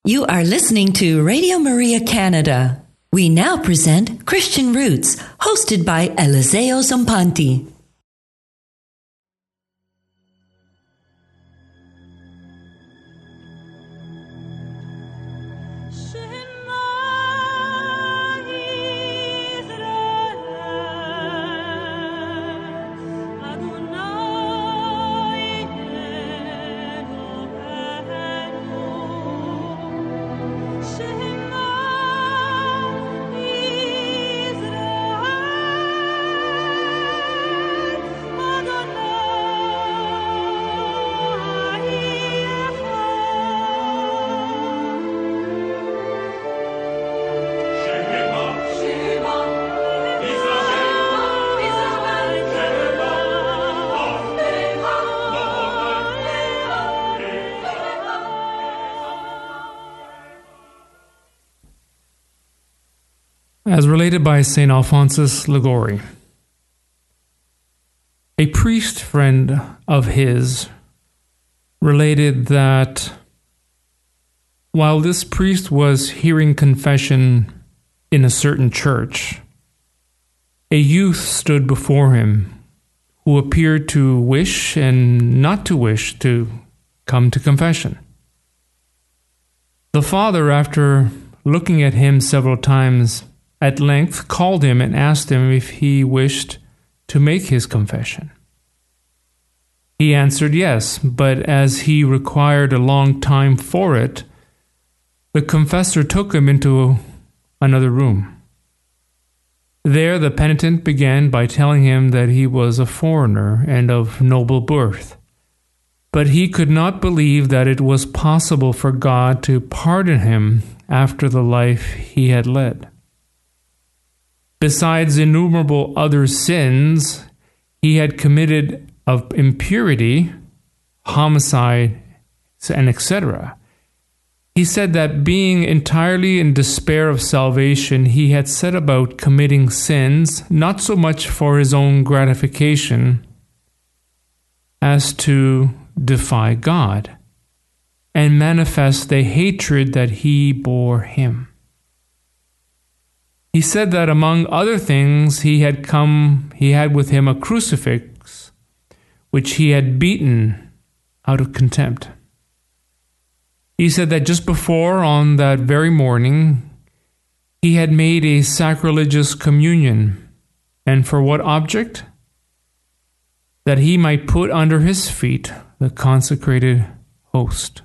You are listening to Radio Maria Canada. We now present Christian Roots, hosted by Eliseo Zampanti. As related by St. Alphonsus Liguori, a priest friend of his related that while this priest was hearing confession in a certain church, a youth stood before him who appeared to wish and not to wish to come to confession. The father, after looking at him several times, at length called him and asked him if he wished to make his confession. He answered yes, but as he required a long time for it, the confessor took him into another room. There the penitent began by telling him that he was a foreigner and of noble birth, but he could not believe that it was possible for God to pardon him after the life he had led. Besides innumerable other sins he had committed of impurity, homicide, and etc., he said that being entirely in despair of salvation, he had set about committing sins, not so much for his own gratification as to defy God and manifest the hatred that he bore him. He said that among other things he had with him a crucifix, which he had beaten out of contempt. He said that just before, on that very morning, he had made a sacrilegious communion. And for what object? That he might put under his feet the consecrated host.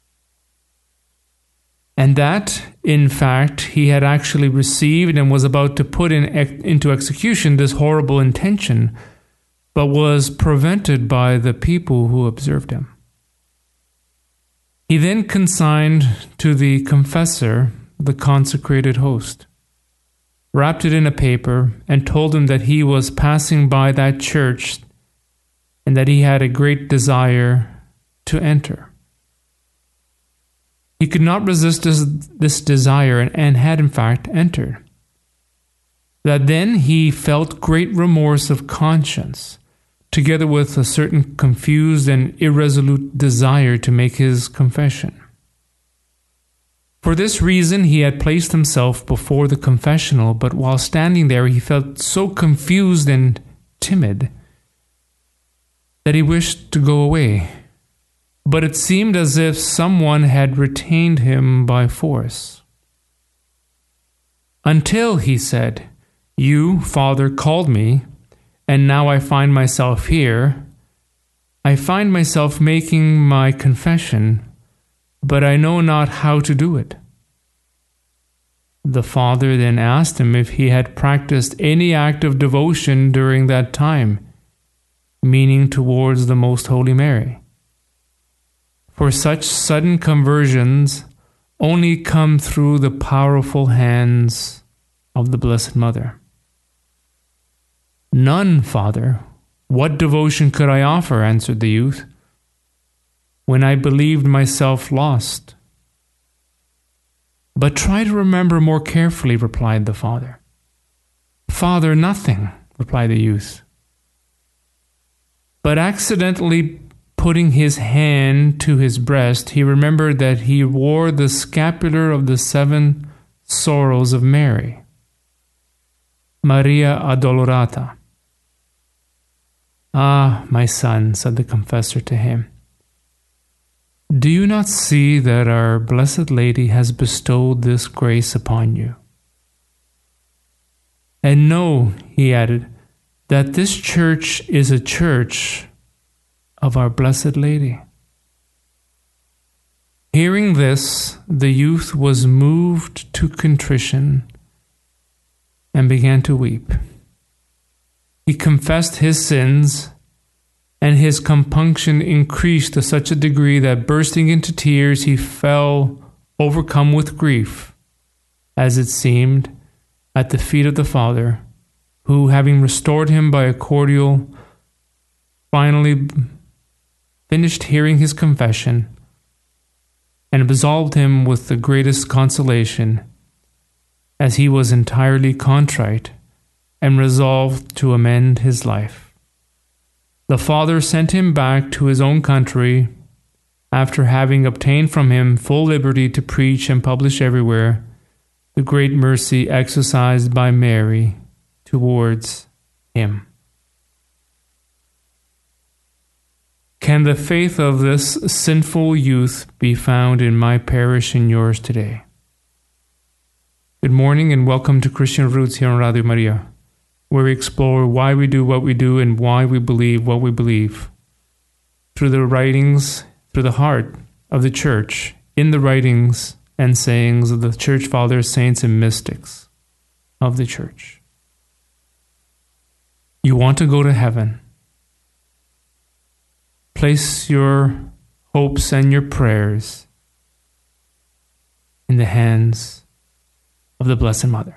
And that, in fact, he had actually received and was about to put into execution this horrible intention, but was prevented by the people who observed him. He then consigned to the confessor the consecrated host, wrapped it in a paper, and told him that he was passing by that church and that he had a great desire to enter. He could not resist this desire and had in fact entered. That then he felt great remorse of conscience, together with a certain confused and irresolute desire to make his confession. For this reason he had placed himself before the confessional, but while standing there he felt so confused and timid that he wished to go away. But it seemed as if someone had retained him by force. Until, he said, you, Father, called me, and now I find myself here. I find myself making my confession, but I know not how to do it. The Father then asked him if he had practiced any act of devotion during that time, meaning towards the Most Holy Mary. For such sudden conversions only come through the powerful hands of the Blessed Mother. None, Father. What devotion could I offer, answered the youth, when I believed myself lost? But try to remember more carefully, replied the Father. Father, nothing, replied the youth, but accidentally putting his hand to his breast, he remembered that he wore the scapular of the 7 sorrows of Mary, Maria Addolorata. "Ah, my son," said the confessor to him, "do you not see that our Blessed Lady has bestowed this grace upon you? And know," he added, "that this church is a church of our Blessed Lady." Hearing this, the youth was moved to contrition and began to weep. He confessed his sins, and his compunction increased to such a degree that, bursting into tears, he fell overcome with grief, as it seemed, at the feet of the Father, who, having restored him by a cordial, finally finished hearing his confession and absolved him with the greatest consolation, as he was entirely contrite and resolved to amend his life. The Father sent him back to his own country, after having obtained from him full liberty to preach and publish everywhere the great mercy exercised by Mary towards him. Can the faith of this sinful youth be found in my parish and yours today? Good morning and welcome to Christian Roots here on Radio Maria, where we explore why we do what we do and why we believe what we believe, through the writings, through the heart of the Church, in the writings and sayings of the Church Fathers, saints, and mystics of the Church. You want to go to heaven. Place your hopes and your prayers in the hands of the Blessed Mother.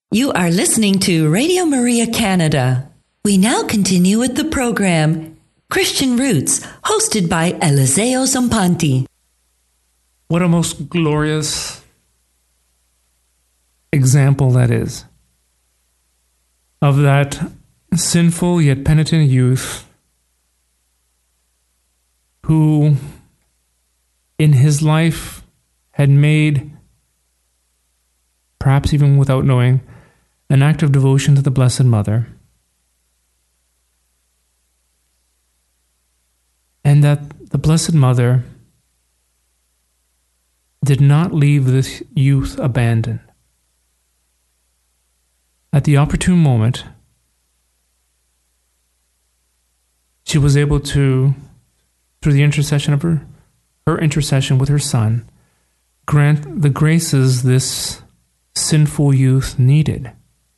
You are listening to Radio Maria Canada. We now continue with the program Christian Roots, hosted by Eliseo Zampanti. What a most glorious example that is of that sinful yet penitent youth who in his life had made, perhaps even without knowing, an act of devotion to the Blessed Mother, and that the Blessed Mother did not leave this youth abandoned. At the opportune moment, she was able to, through the intercession of her intercession with her Son, grant the graces this sinful youth needed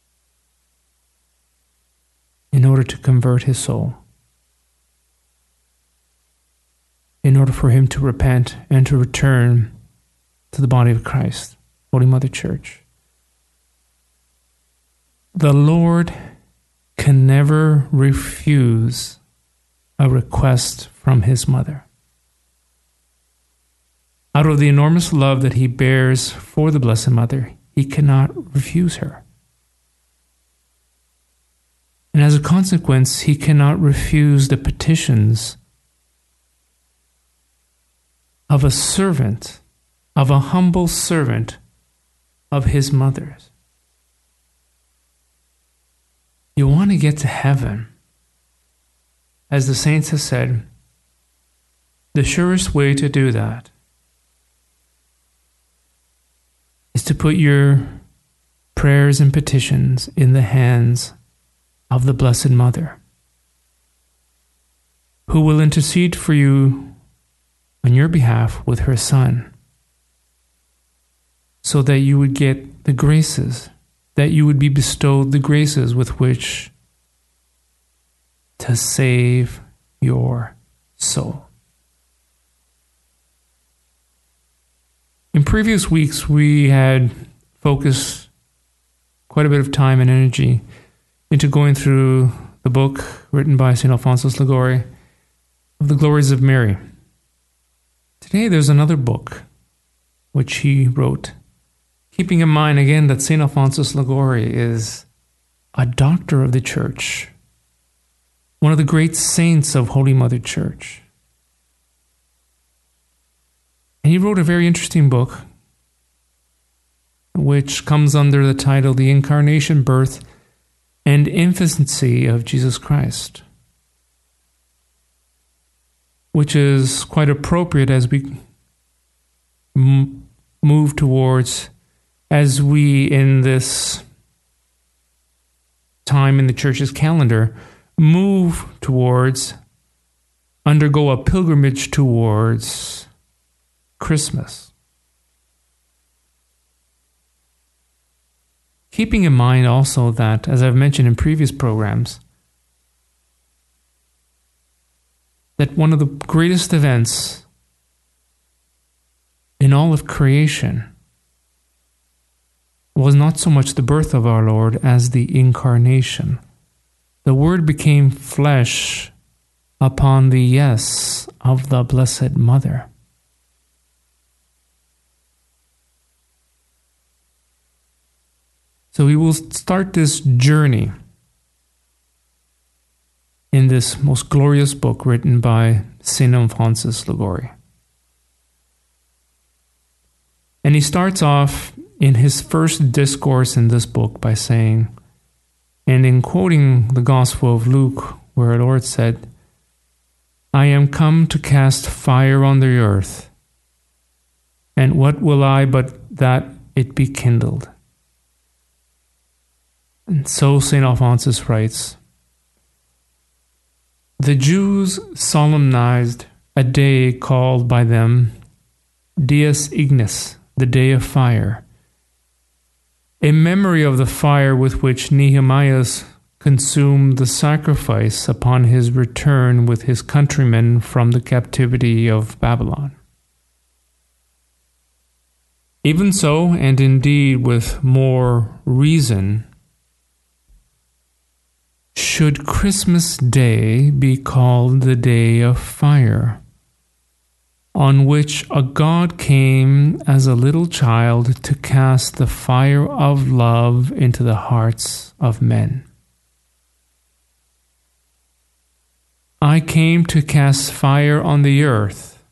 in order to convert his soul, in order for him to repent and to return to the body of Christ, Holy Mother Church. The Lord can never refuse a request from his mother. Out of the enormous love that he bears for the Blessed Mother, he cannot refuse her. And as a consequence, he cannot refuse the petitions of a servant, of a humble servant of his mother's. You want to get to heaven. As the saints have said, the surest way to do that is to put your prayers and petitions in the hands of the Blessed Mother, who will intercede for you on your behalf with her Son, so that you would get the graces, that you would be bestowed the graces with which to save your soul. In previous weeks, we had focused quite a bit of time and energy into going through the book written by St. Alphonsus Liguori of the Glories of Mary. Today there's another book which he wrote, keeping in mind again that St. Alphonsus Liguori is a doctor of the Church, one of the great saints of Holy Mother Church. And he wrote a very interesting book which comes under the title The Incarnation, Birth, and Infancy of Jesus Christ, which is quite appropriate as we move towards, as we in this time in the Church's calendar move towards, undergo a pilgrimage towards Christmas. Keeping in mind also that, as I've mentioned in previous programs, that one of the greatest events in all of creation was not so much the birth of our Lord as the incarnation. The Word became flesh upon the yes of the Blessed Mother. So we will start this journey in this most glorious book written by St. Alphonsus Liguori. And he starts off in his first discourse in this book by saying, and in quoting the Gospel of Luke, where our Lord said, "I am come to cast fire on the earth, and what will I but that it be kindled?" And so St. Alphonsus writes, "The Jews solemnized a day called by them Dies Ignis, the day of fire, in memory of the fire with which Nehemiah consumed the sacrifice upon his return with his countrymen from the captivity of Babylon. Even so, and indeed with more reason, should Christmas Day be called the Day of Fire, on which a God came as a little child to cast the fire of love into the hearts of men. I came to cast fire on the earth.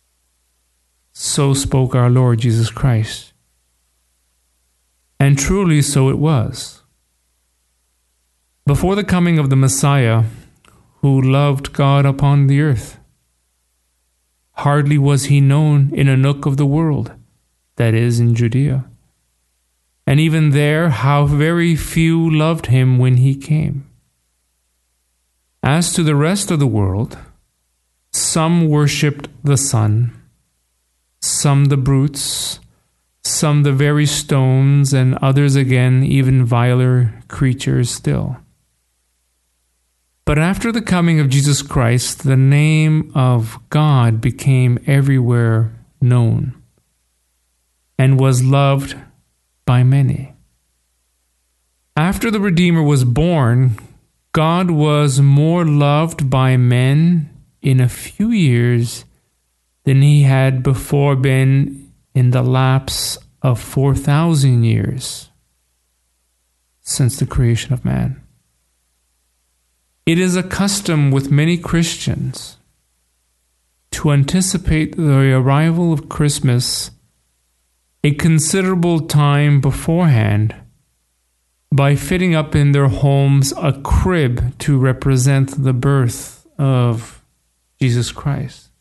So spoke our Lord Jesus Christ. And truly so it was. Before the coming of the Messiah, who loved God upon the earth, hardly was he known in a nook of the world, that is, in Judea. And even there, how very few loved him when he came. As to the rest of the world, some worshipped the sun, some the brutes, some the very stones, and others again even viler creatures still. But after the coming of Jesus Christ, the name of God became everywhere known and was loved by many. After the Redeemer was born, God was more loved by men in a few years than he had before been in the lapse of 4,000 years since the creation of man. It is a custom with many Christians to anticipate the arrival of Christmas a considerable time beforehand by fitting up in their homes a crib to represent the birth of Jesus Christ.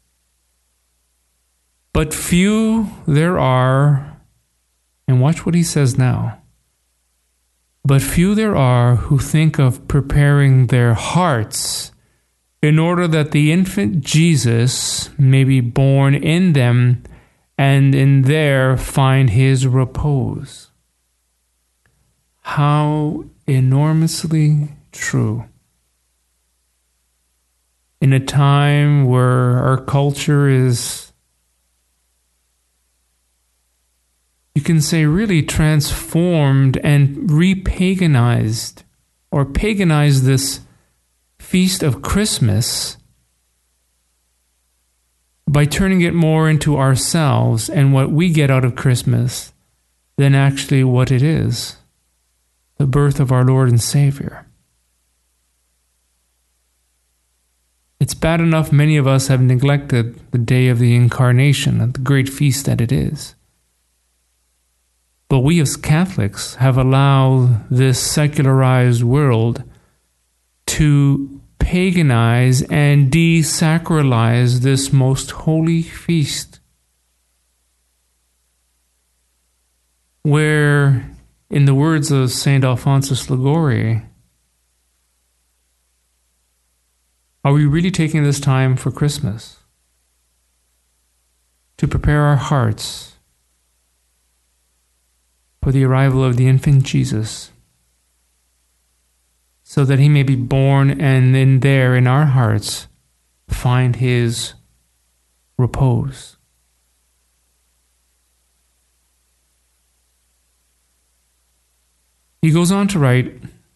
But few there are, and watch what he says now, but few there are who think of preparing their hearts in order that the infant Jesus may be born in them and in there find his repose. How enormously true. In a time where our culture is, you can say, really transformed and re-paganized, or paganized this feast of Christmas by turning it more into ourselves and what we get out of Christmas than actually what it is. The birth of our Lord and Savior. It's bad enough many of us have neglected the day of the Incarnation and the great feast that it is. But we as Catholics have allowed this secularized world to paganize and desacralize this most holy feast, where, in the words of St. Alphonsus Liguori, are we really taking this time for Christmas to prepare our hearts for the arrival of the infant Jesus, so that he may be born and in there in our hearts find his repose? He goes on to write,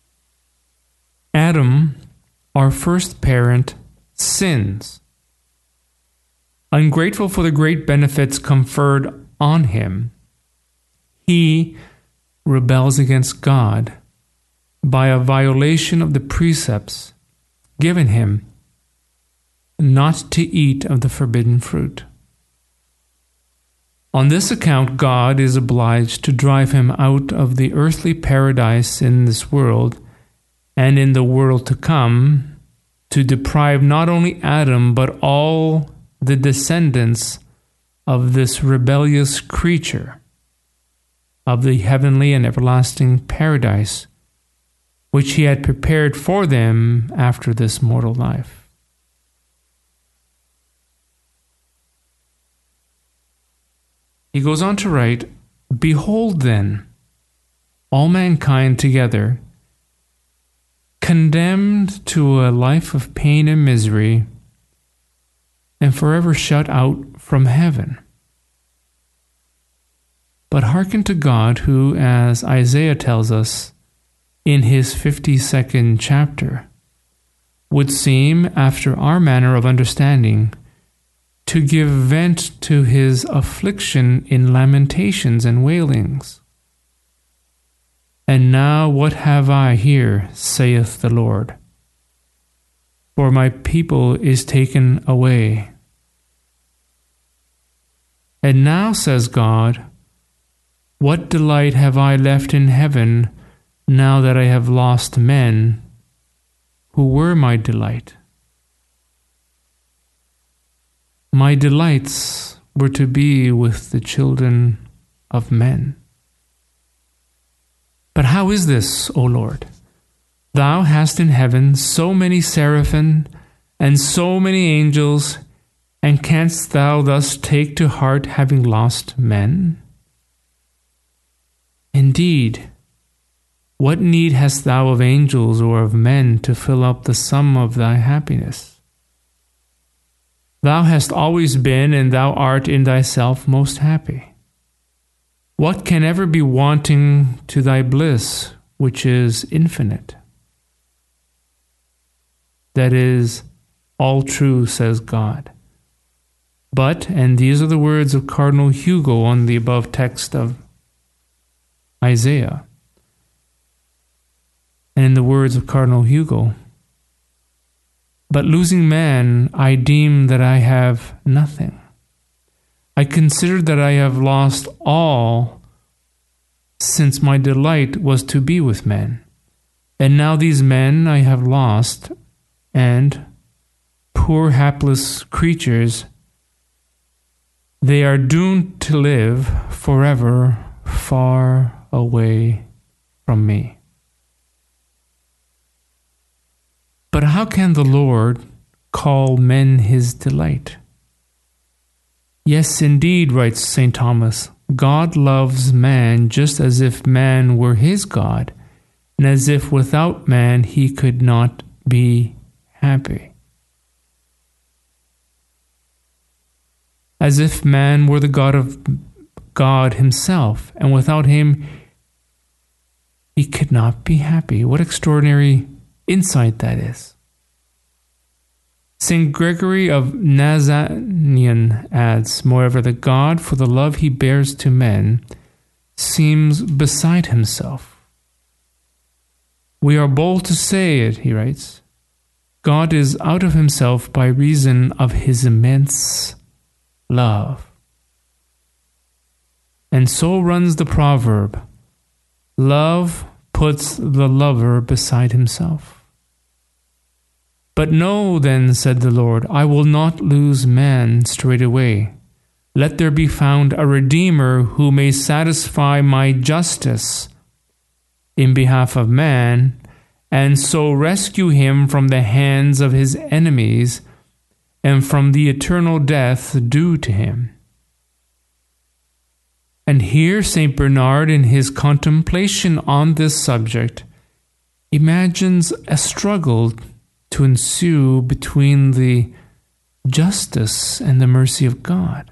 Adam, our first parent, sins. Ungrateful for the great benefits conferred on him, he rebels against God by a violation of the precepts given him not to eat of the forbidden fruit. On this account, God is obliged to drive him out of the earthly paradise in this world and in the world to come, to deprive not only Adam but all the descendants of this rebellious creature of the heavenly and everlasting paradise, which he had prepared for them after this mortal life. He goes on to write, Behold then, all mankind together, condemned to a life of pain and misery, and forever shut out from heaven. but hearken to God, who, as Isaiah tells us in his 52nd chapter, would seem, after our manner of understanding, to give vent to his affliction in lamentations and wailings. And now what have I here, saith the Lord? For my people is taken away. And now, says God, what delight have I left in heaven, now that I have lost men who were my delight? My delights were to be with the children of men. But how is this, O Lord? Thou hast in heaven so many seraphim and so many angels, and canst thou thus take to heart having lost men? Indeed, what need hast thou of angels or of men to fill up the sum of thy happiness? Thou hast always been, and thou art in thyself most happy. What can ever be wanting to thy bliss, which is infinite? That is all true, says God. But, and these are the words of Cardinal Hugo on the above text of Isaiah, and in the words of Cardinal Hugo, but losing man, I deem that I have nothing. I consider that I have lost all, since my delight was to be with men. And now these men I have lost, and, poor hapless creatures, they are doomed to live forever far away from me. But how can the Lord call men his delight? Yes, indeed, writes St. Thomas, God loves man just as if man were his God, and as if without man he could not be happy. As if man were the God of God himself, and without him he could not be happy. What extraordinary insight that is. St. Gregory of Nazianzen adds, moreover, that God, for the love he bears to men, seems beside himself. We are bold to say it, he writes. God is out of himself by reason of his immense love. And so runs the proverb, love puts the lover beside himself. But know then, said the Lord, I will not lose man straightway. Let there be found a Redeemer who may satisfy my justice in behalf of man, and so rescue him from the hands of his enemies and from the eternal death due to him. And here St. Bernard, in his contemplation on this subject, imagines a struggle to ensue between the justice and the mercy of God.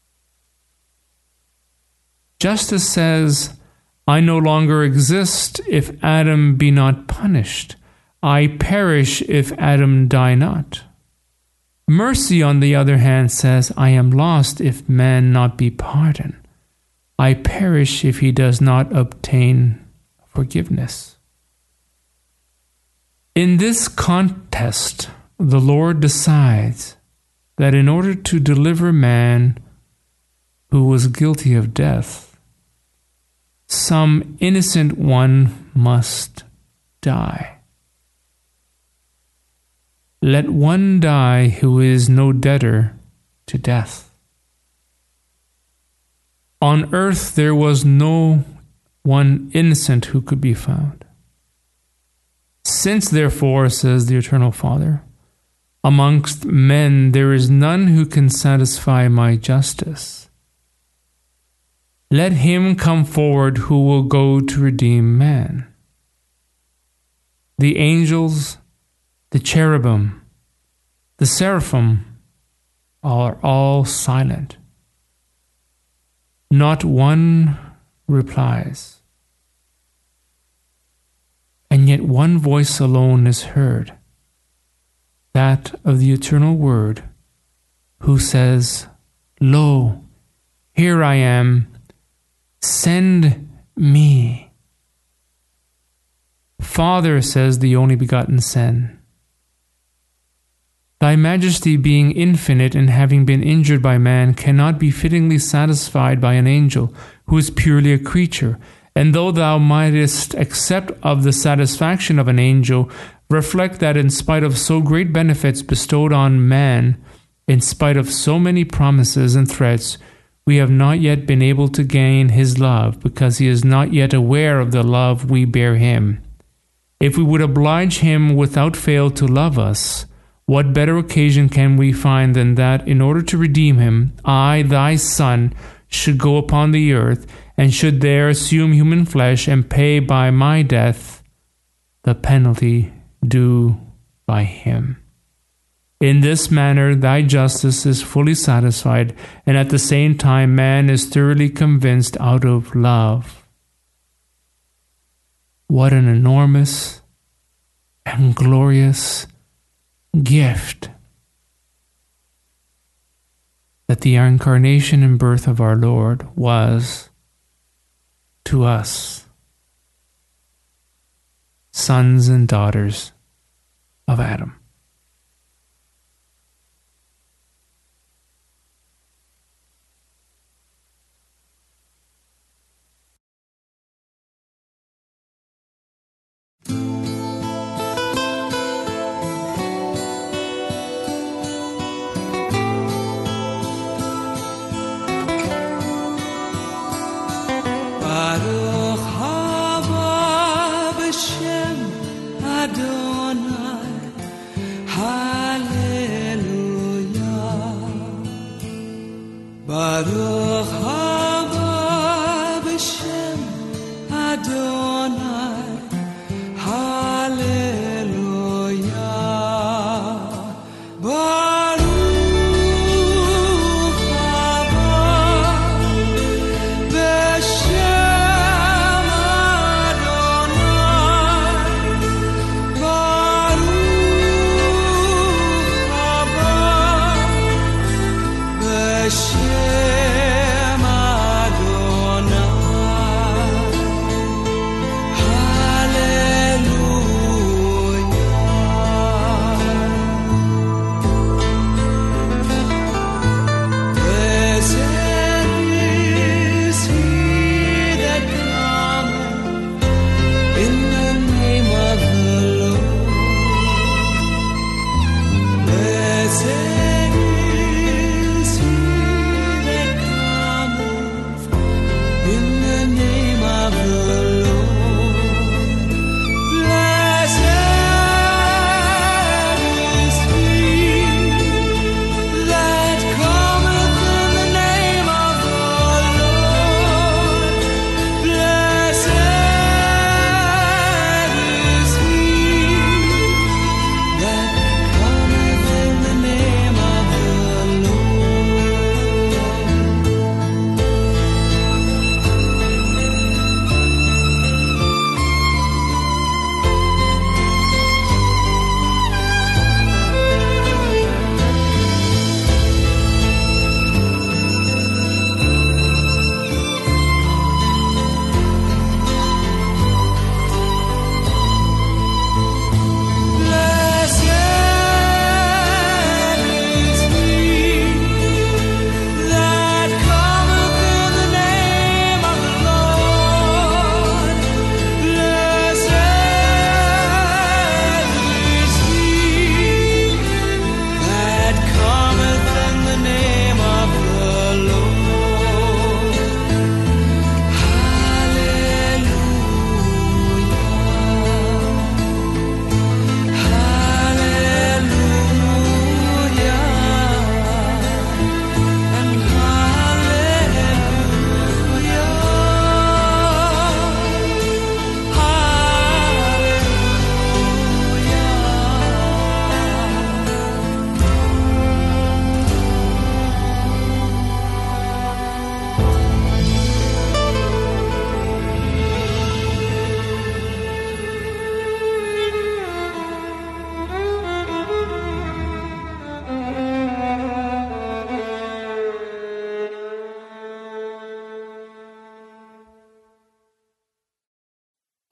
Justice says, I no longer exist if Adam be not punished. I perish if Adam die not. Mercy, on the other hand, says, I am lost if man not be pardoned. I perish if he does not obtain forgiveness. In this contest, the Lord decides that in order to deliver man who was guilty of death, some innocent one must die. Let one die who is no debtor to death. On earth there was no one innocent who could be found. Since therefore, says the Eternal Father, amongst men there is none who can satisfy my justice, let him come forward who will go to redeem man. The angels, the cherubim, the seraphim are all silent. Not one replies. And yet one voice alone is heard, that of the eternal Word, who says, "Lo, here I am, send me." "Father," says the only begotten Son, "Thy majesty being infinite and having been injured by man cannot be fittingly satisfied by an angel who is purely a creature. And though thou mightest accept of the satisfaction of an angel, reflect that in spite of so great benefits bestowed on man, in spite of so many promises and threats, we have not yet been able to gain his love, because he is not yet aware of the love we bear him. If we would oblige him without fail to love us, what better occasion can we find than that, in order to redeem him, I, thy Son, should go upon the earth, and should there assume human flesh, and pay by my death the penalty due by him. In this manner thy justice is fully satisfied, and at the same time man is thoroughly convinced out of love." What an enormous and glorious gift that the incarnation and birth of our Lord was to us, sons and daughters of Adam. Baruch haba b'shem Adonai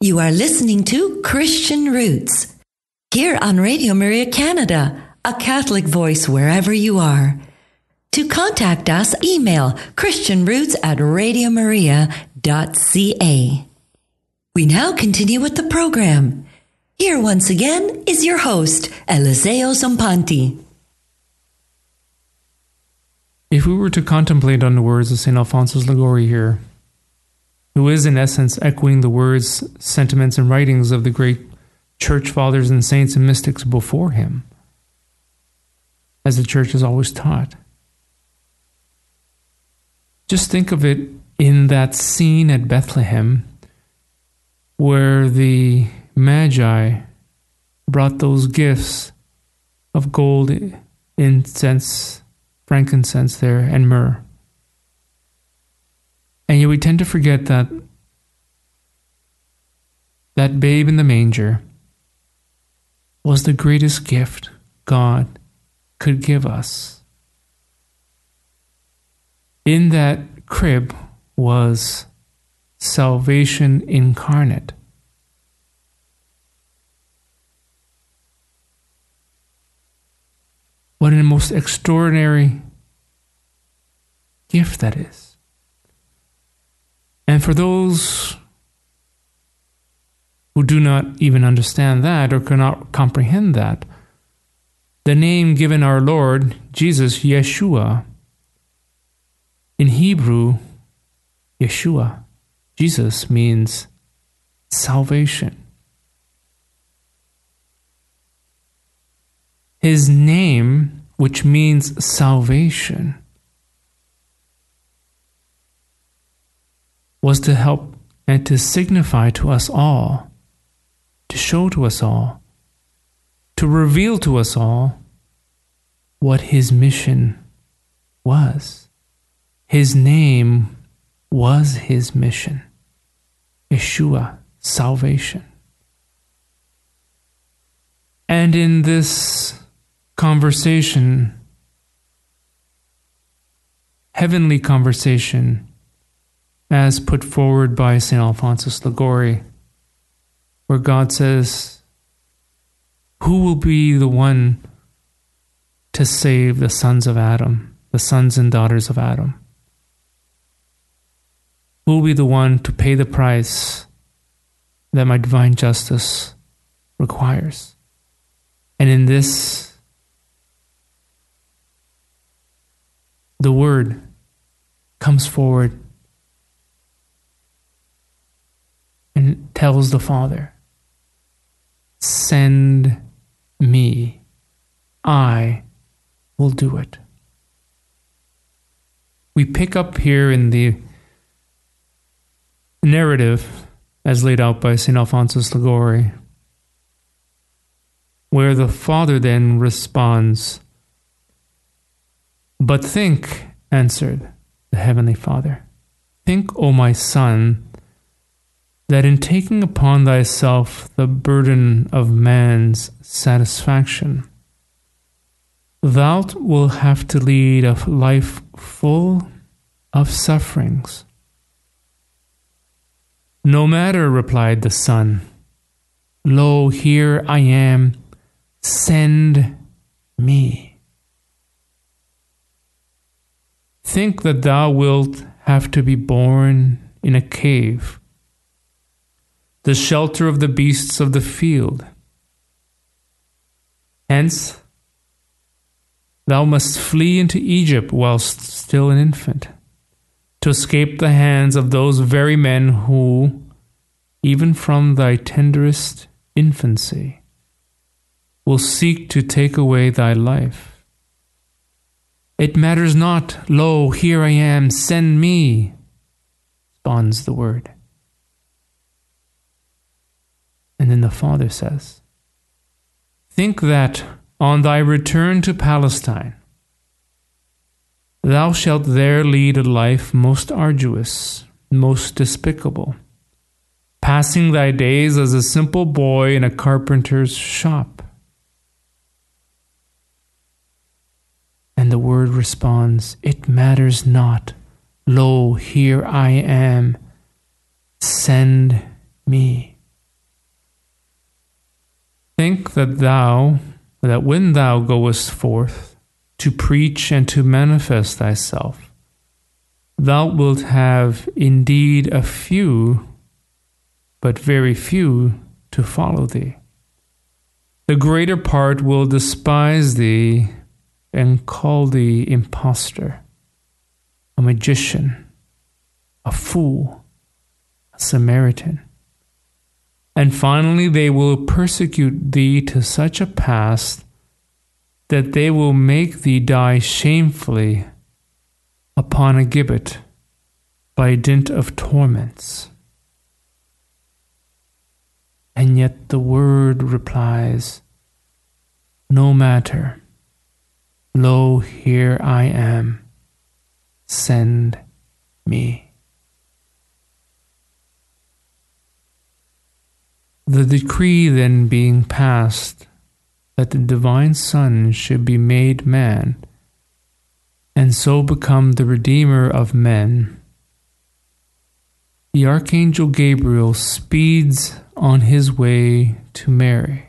You are listening to Christian Roots here on Radio Maria Canada, a Catholic voice wherever you are. To contact us, email christianroots@radiomaria.ca. We now continue with the program. Here once again is your host, Eliseo Zampanti. If we were to contemplate on the words of St. Alphonsus Liguori here, who is in essence echoing the words, sentiments, and writings of the great church fathers and saints and mystics before him, as the church has always taught. Just think of it in that scene at Bethlehem where the Magi brought those gifts of gold, incense, frankincense there, and myrrh. And yet we tend to forget that that babe in the manger was the greatest gift God could give us. In that crib was salvation incarnate. What a most extraordinary gift that is. And for those who do not even understand that or cannot comprehend that, the name given our Lord, Jesus, Yeshua, in Hebrew, Yeshua, Jesus means salvation. His name, which means salvation, was to help and to signify to us all, to show to us all, to reveal to us all what his mission was. His name was his mission. Yeshua, salvation. And in this conversation, heavenly conversation, as put forward by St. Alphonsus Liguori, where God says, who will be the one to save the sons of Adam, the sons and daughters of Adam? Who will be the one to pay the price that my divine justice requires? And in this, the Word comes forward and tells the Father, send me, I will do it. We pick up here in the narrative as laid out by St. Alphonsus Liguori, where the Father then responds, but think, answered the Heavenly Father, think, O my Son, that in taking upon thyself the burden of man's satisfaction, thou wilt have to lead a life full of sufferings. No matter, replied the Son, lo, here I am, send me. Think that thou wilt have to be born in a cave, the shelter of the beasts of the field. Hence, thou must flee into Egypt whilst still an infant, to escape the hands of those very men who, even from thy tenderest infancy, will seek to take away thy life. It matters not, lo, here I am, send me, responds the Word. And then the Father says, think that on thy return to Palestine, thou shalt there lead a life most arduous, most despicable, passing thy days as a simple boy in a carpenter's shop. And the Word responds, it matters not, lo, here I am, send me. think that when thou goest forth to preach and to manifest thyself, thou wilt have indeed a few, but very few, to follow thee. The greater part will despise thee and call thee impostor, a magician, a fool, a Samaritan. And finally, they will persecute thee to such a pass that they will make thee die shamefully upon a gibbet by dint of torments. And yet the word replies, no matter. Lo, here I am. Send me. The decree then being passed that the divine Son should be made man, and so become the Redeemer of men, the Archangel Gabriel speeds on his way to Mary.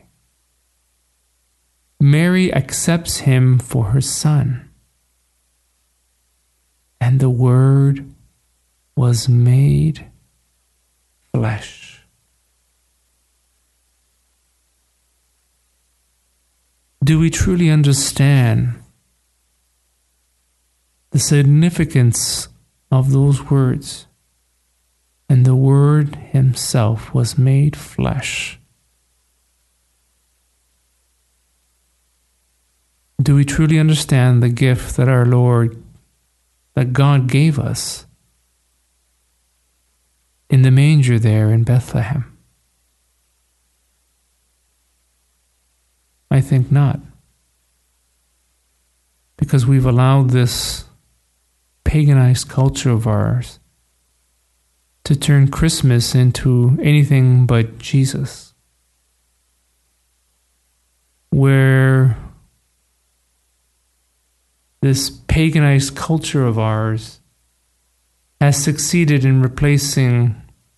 Mary accepts him for her son, and the Word was made flesh. Do we truly understand the significance of those words? And the Word himself was made flesh. Do we truly understand the gift that our Lord, that God gave us in the manger there in Bethlehem? I think not. Because we've allowed this paganized culture of ours to turn Christmas into anything but Jesus. Where this paganized culture of ours has succeeded in replacing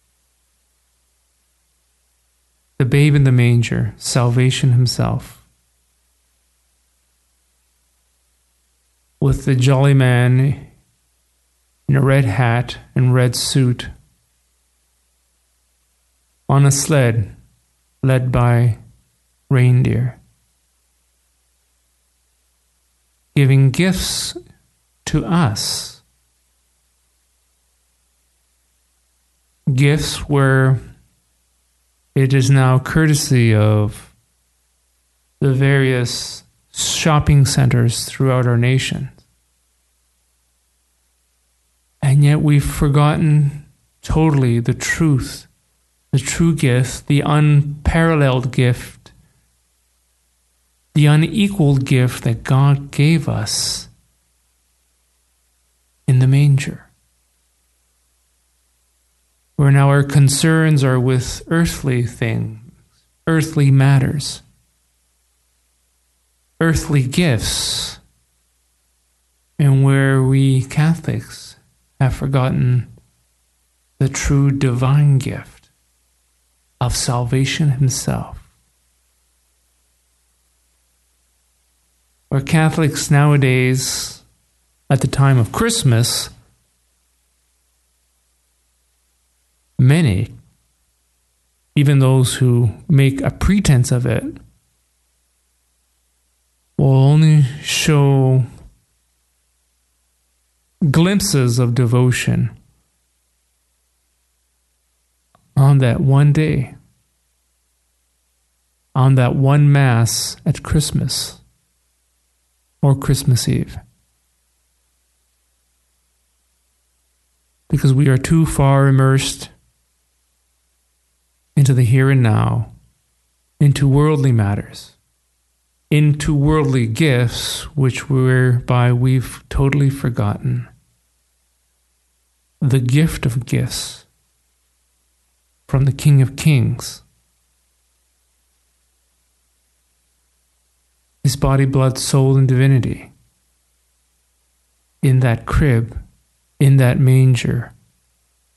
the babe in the manger, salvation himself, with the jolly man in a red hat and red suit on a sled led by reindeer, giving gifts to us. Gifts where it is now courtesy of the various shopping centers throughout our nation. And yet we've forgotten totally the truth, the true gift, the unparalleled gift, the unequaled gift that God gave us in the manger. Where now our concerns are with earthly things, earthly matters, earthly gifts, and where we Catholics have forgotten the true divine gift of salvation himself. Where Catholics nowadays, at the time of Christmas, many, even those who make a pretense of it, will only show glimpses of devotion on that one day, on that one Mass at Christmas or Christmas Eve. Because we are too far immersed into the here and now, into worldly matters, into worldly gifts, whereby we've totally forgotten the gift of gifts from the King of Kings. His body, blood, soul, and divinity in that crib, in that manger,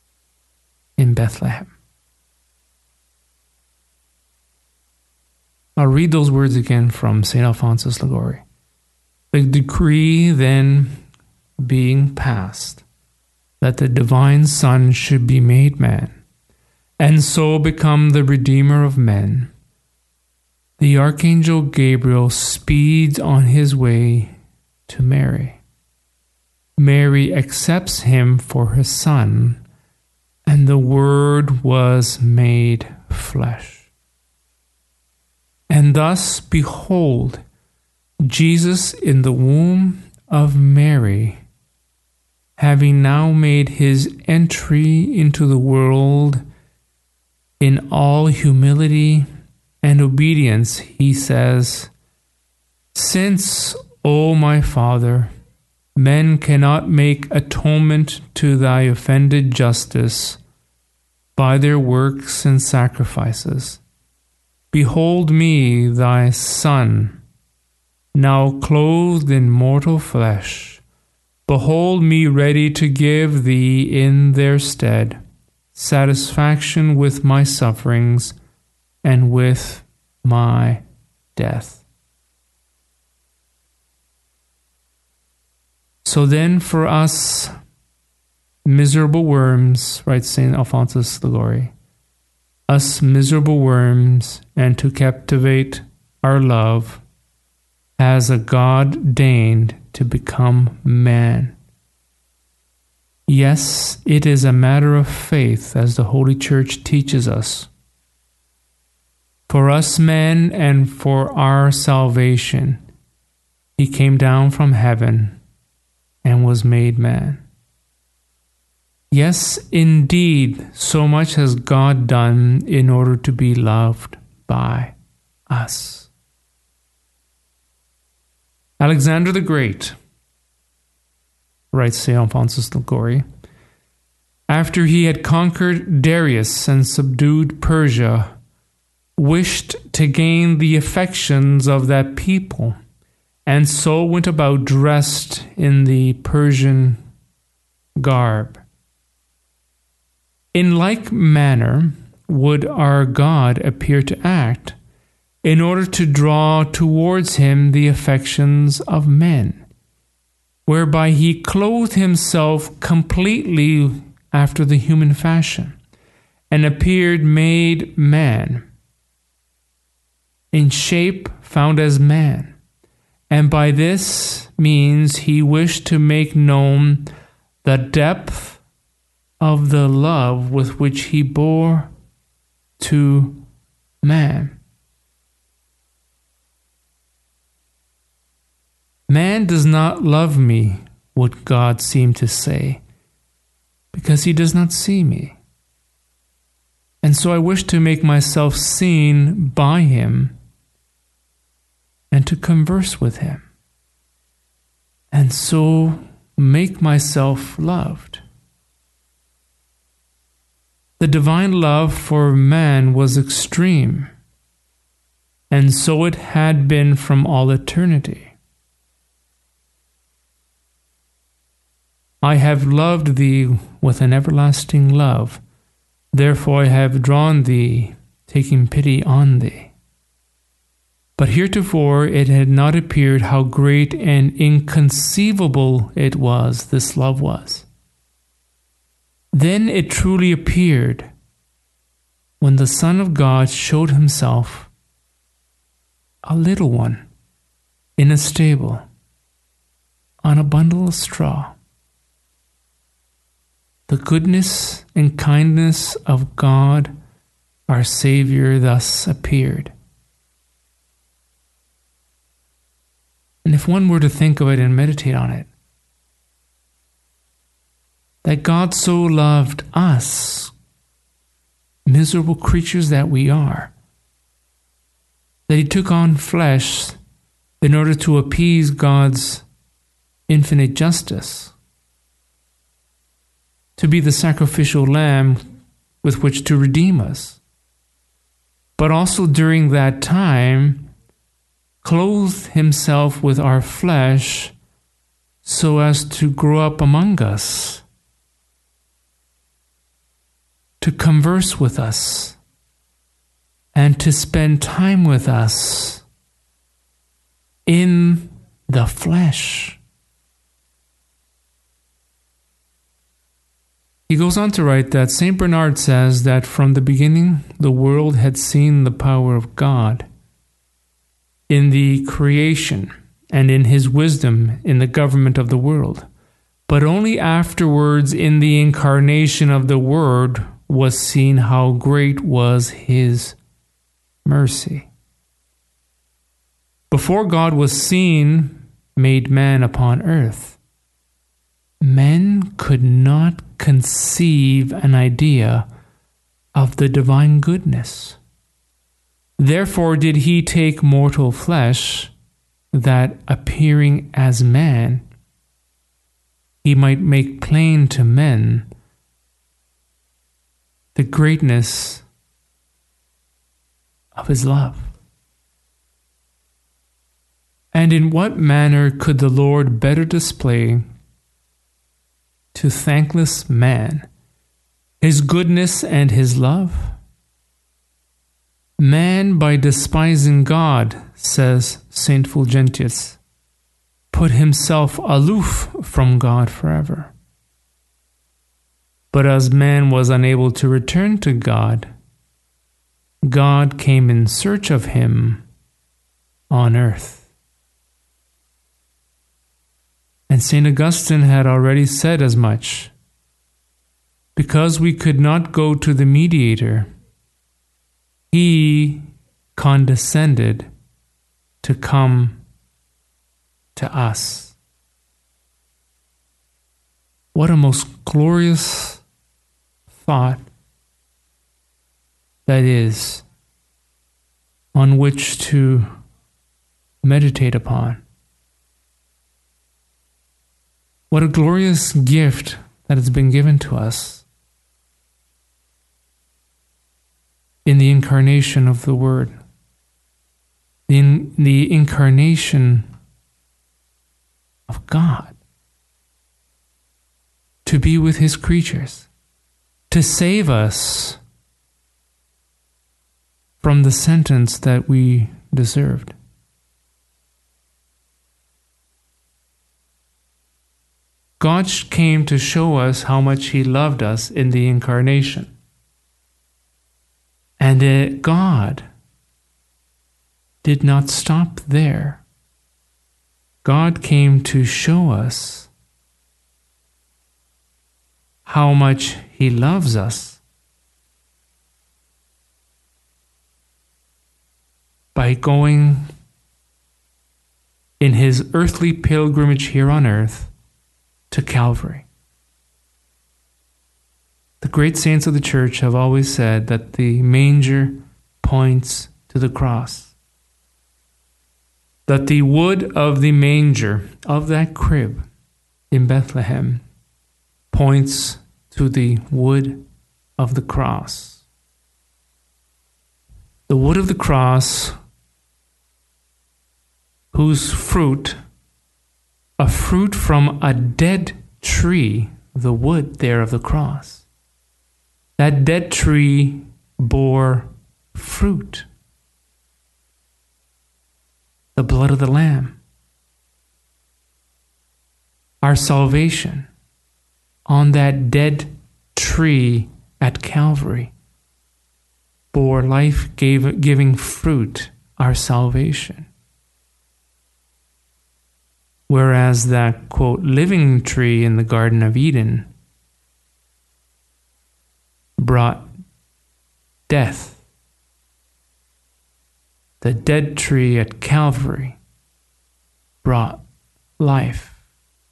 in Bethlehem. I'll read those words again from St. Alphonsus Liguori. The decree then being passed that the divine Son should be made man, and so become the Redeemer of men, the Archangel Gabriel speeds on his way to Mary. Mary accepts him for her Son, and the Word was made flesh. And thus, behold, Jesus in the womb of Mary, having now made his entry into the world in all humility and obedience, he says, "Since, O my Father, men cannot make atonement to thy offended justice by their works and sacrifices, behold me, thy Son, now clothed in mortal flesh. Behold me ready to give thee in their stead satisfaction with my sufferings and with my death." So then for us miserable worms, writes St. Alphonsus Liguori, us miserable worms, and to captivate our love, has a God deigned to become man. Yes, it is a matter of faith, as the Holy Church teaches us. For us men and for our salvation, he came down from heaven and was made man. Yes, indeed, so much has God done in order to be loved by us. Alexander the Great, writes St. Alphonsus Liguori, after he had conquered Darius and subdued Persia, wished to gain the affections of that people, and so went about dressed in the Persian garb. In like manner would our God appear to act, in order to draw towards him the affections of men, whereby he clothed himself completely after the human fashion, and appeared made man, in shape found as man, and by this means he wished to make known the depth of the love with which he bore to man. Man does not love me, would God seem to say, because he does not see me. And so I wish to make myself seen by him and to converse with him, and so make myself loved. The divine love for man was extreme, and so it had been from all eternity. I have loved thee with an everlasting love, therefore I have drawn thee, taking pity on thee. But heretofore it had not appeared how great and inconceivable it was, this love was. Then it truly appeared, when the Son of God showed himself a little one in a stable on a bundle of straw. The goodness and kindness of God, our Savior, thus appeared. And if one were to think of it and meditate on it, that God so loved us, miserable creatures that we are, that he took on flesh in order to appease God's infinite justice, to be the sacrificial lamb with which to redeem us. But also during that time, clothed himself with our flesh so as to grow up among us, to converse with us, and to spend time with us in the flesh. He goes on to write that St. Bernard says that from the beginning, the world had seen the power of God in the creation and in his wisdom in the government of the world. But only afterwards, in the incarnation of the Word, was seen how great was his mercy. Before God was seen, made man upon earth, men could not conceive an idea of the divine goodness. Therefore did he take mortal flesh, that appearing as man, he might make plain to men the greatness of his love. And in what manner could the Lord better display to thankless man his goodness and his love? Man, by despising God, says St. Fulgentius, put himself aloof from God forever. But as man was unable to return to God, God came in search of him on earth. And St. Augustine had already said as much. Because we could not go to the mediator, he condescended to come to us. What a most glorious thought that is, on which to meditate upon. What a glorious gift that has been given to us in the incarnation of the Word, in the incarnation of God, to be with his creatures, to save us from the sentence that we deserved. God came to show us how much he loved us in the incarnation. And God did not stop there. God came to show us how much he loves us by going in his earthly pilgrimage here on earth to Calvary. The great saints of the church have always said that the manger points to the cross. That the wood of the manger, of that crib in Bethlehem, points to the wood of the cross. The wood of the cross, whose fruit, a fruit from a dead tree, the wood there of the cross, that dead tree bore fruit. The blood of the Lamb. Our salvation on that dead tree at Calvary bore life-giving fruit, our salvation. Whereas that, quote, living tree in the Garden of Eden brought death. The dead tree at Calvary brought life.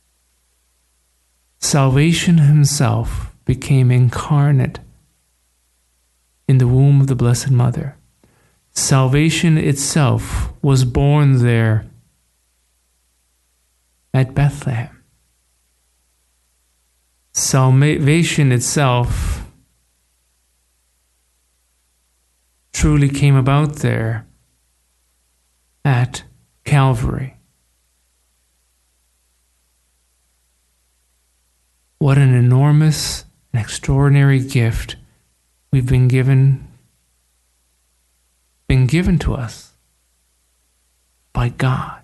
Salvation himself became incarnate in the womb of the Blessed Mother. Salvation itself was born there at Bethlehem. Salvation itself truly came about there at Calvary. What an enormous and extraordinary gift we've been given been given to us by God.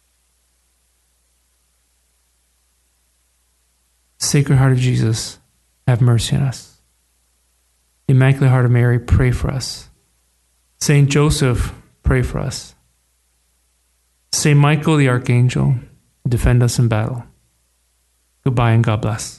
Sacred Heart of Jesus, have mercy on us. Immaculate Heart of Mary, pray for us. Saint Joseph, pray for us. Saint Michael the Archangel, defend us in battle. Goodbye and God bless.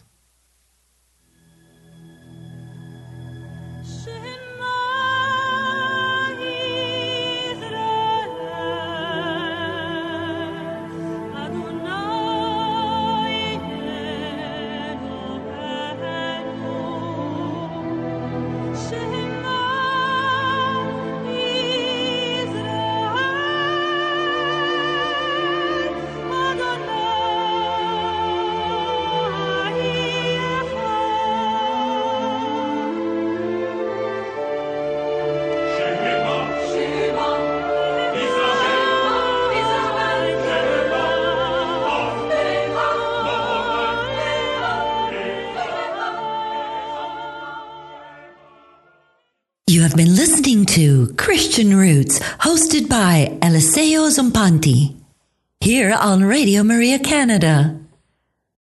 You have been listening to Christian Roots, hosted by Eliseo Zompanti, here on Radio Maria Canada.